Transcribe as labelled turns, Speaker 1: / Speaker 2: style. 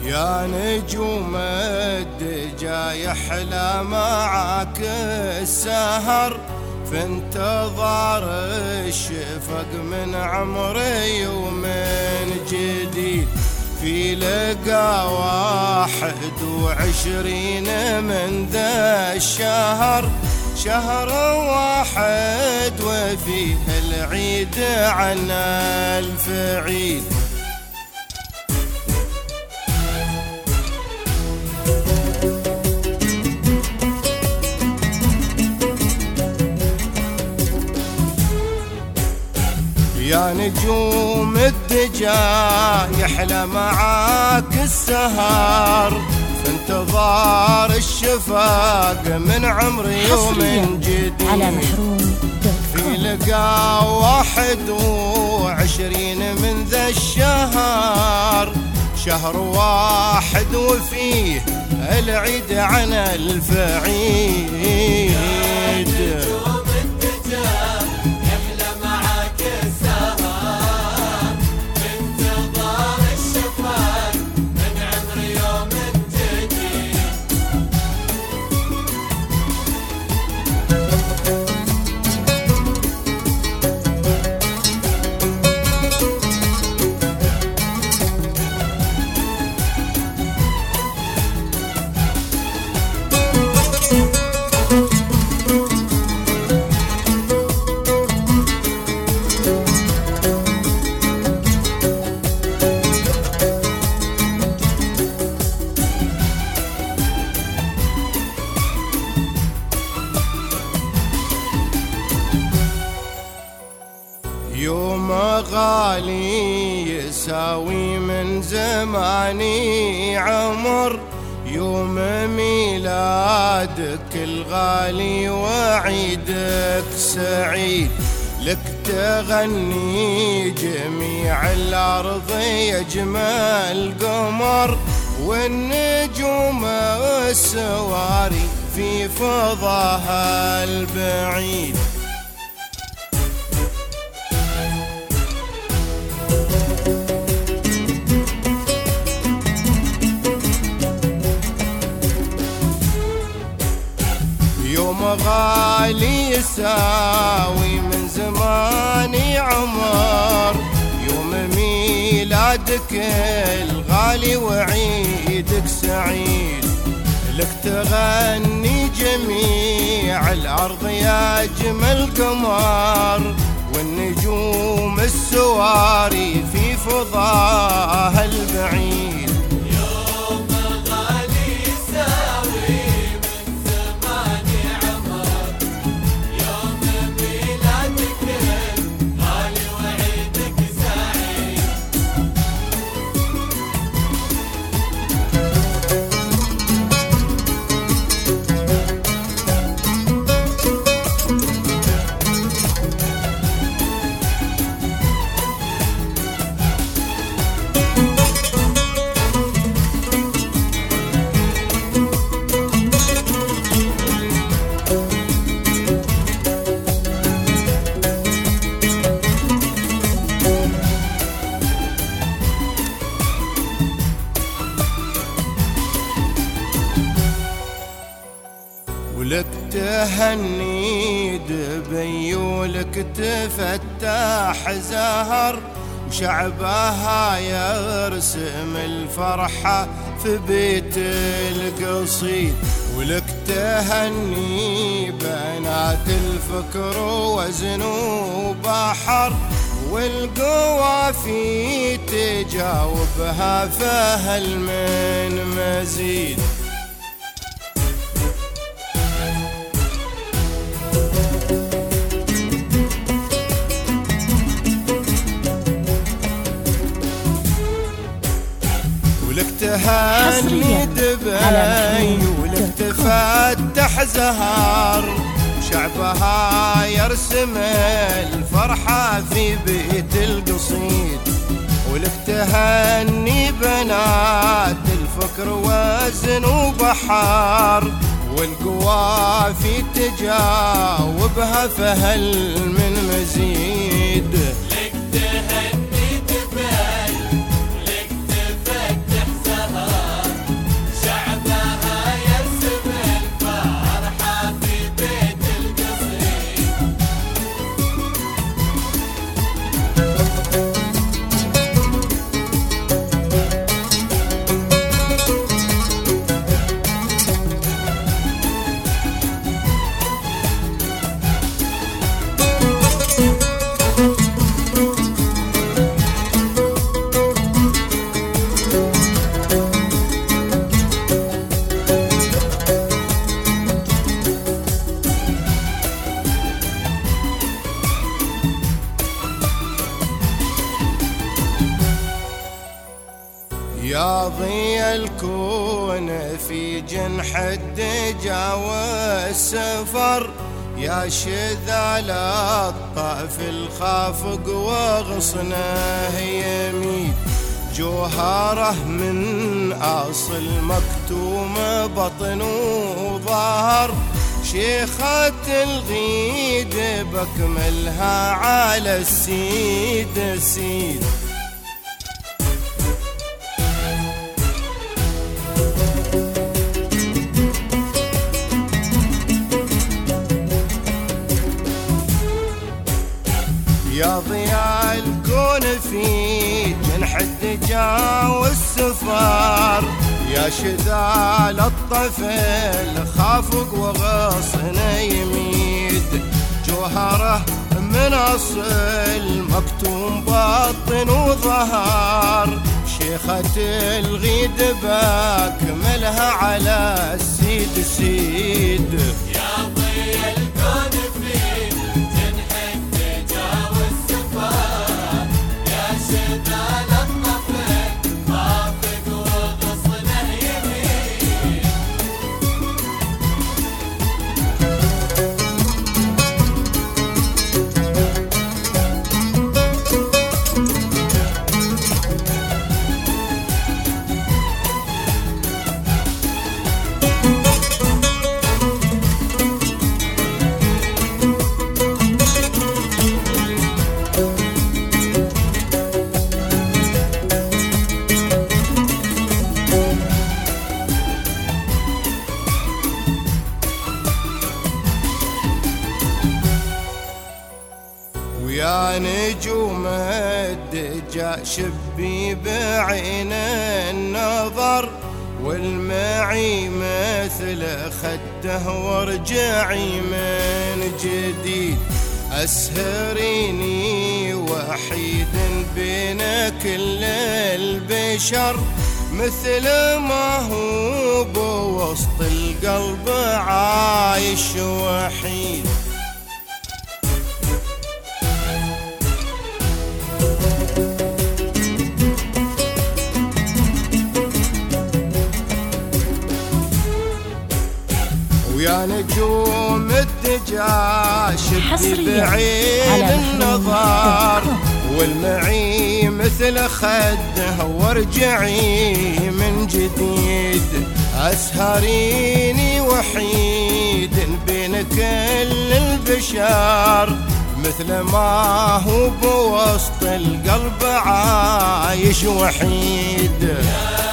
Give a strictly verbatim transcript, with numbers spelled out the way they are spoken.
Speaker 1: يا نجوم الدجا يحلى معاك السهر في انتظار الشفق من عمري ومن جديد، في لقى واحد وعشرين من ذا الشهر، شهر واحد وفيه العيد عن ألف عيد. يا نجوم الدجا يحلى معاك السهر في انتظار الشفاق من عمري ومن جديد،
Speaker 2: على محروم
Speaker 1: في لقى واحد وعشرين من ذا الشهر، شهر واحد وفيه العيد عن ألف عيد. يوم غالي يساوي من زماني عمر، يوم ميلادك الغالي وعيدك سعيد، لك تغني جميع الأرض يجمل قمر، والنجوم السواري في فضاها البعيد. يوم غالي يساوي من زماني عمر، يوم ميلادك الغالي وعيدك سعيد، لك تغني جميع الأرض يا أجمل قمر، والنجوم السواري في فضاها البعيد. ولك تهني دبي ولك تفتح زهر، وشعبها يرسم الفرحة في بيت القصيد، ولك تهني بنات الفكر وزن وبحر، والقوافي تجاوبها فهل من مزيد. ولك تهني دبي ولك تفتح زهر، شعبها يرسم الفرحة في بيت القصيد، ولك تهني بنات الفكر وزن وبحر، والقوافي تجاوبها فهل من مزيد.
Speaker 3: لك تهني دبي ولك تفتح زهر،
Speaker 1: ويا ضي الكون في جنح الدجا والسفر، يا شذا للطأف الخافق وغصنه يميد، جوهره من أصل مكتوم بطن وظهر، شيخة الغيد بكملها على السيد السيد. يا ضياء الكون في جنح الدجا والسفر، يا شذا للطفل خافق وغصن يميد، جوهره من أصل مكتوم بطن وظهر، شيخة الغيد باكملها على السيد السيد.
Speaker 2: يا ضي الكون في جنح الدجا والسفر، يا شذا للطفل خافق وغصنه يميد.
Speaker 1: ويا نجوم الدجا شبي بعين النظر، والمعي مثل خده وارجعي من جديد، أسهريني وحيد بين كل البشر، مثل ما هو بوسط القلب عايش وحيد. ويا نجوم الدجا شدي بعين النظر، والمعي مثل خده وارجعي من جديد، أسهريني وحيد بين كل البشر، مثل ما هو بوسط القلب عايش وحيد.